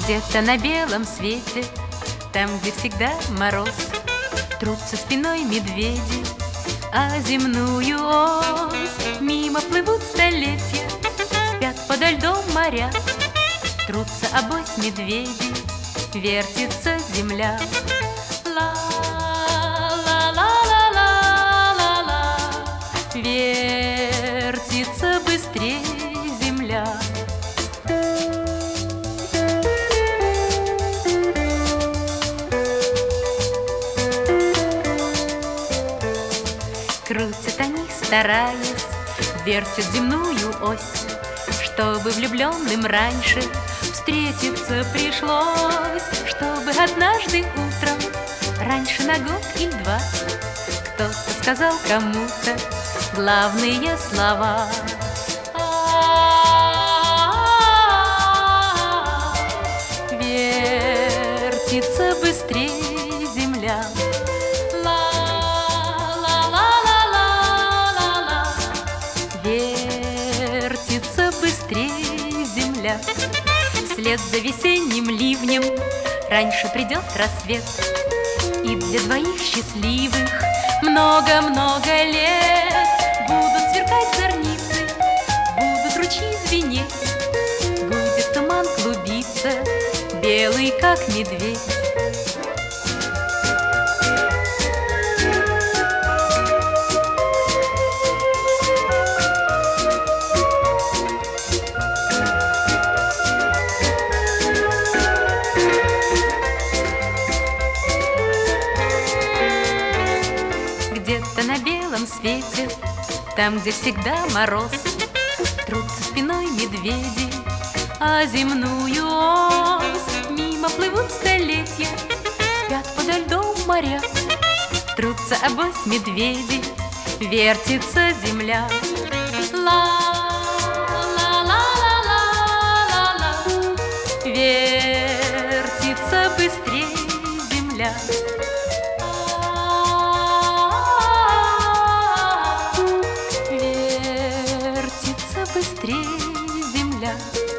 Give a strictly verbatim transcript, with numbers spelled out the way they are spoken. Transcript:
Где-то на белом свете, там, где всегда мороз, трутся спиной медведи, а земную ось мимо плывут столетия, спят подо льдом моря, трутся обось медведи, вертится земля. Ла-ла-ла-ла-ла-ла, вертится быстрей земля. Крутят они, стараясь, вертят земную ось, чтобы влюбленным раньше встретиться пришлось, чтобы однажды утром, раньше на год или два, кто-то сказал кому-то главные слова. Вертится быстрее земля. Вертится быстрее земля. Вслед за весенним ливнем раньше придет рассвет, и для двоих счастливых много-много лет будут сверкать зорницы, будут ручьи звенеть, будет туман клубиться, белый как медведь. Где-то на белом свете, там, где всегда мороз, трутся спиной медведи, а земную ось мимо плывут столетия, спят подо льдом моря, трутся обось медведи, вертится земля. Ла-ла-ла-ла-ла-ла, вертится быстрее земля. Быстрее земля.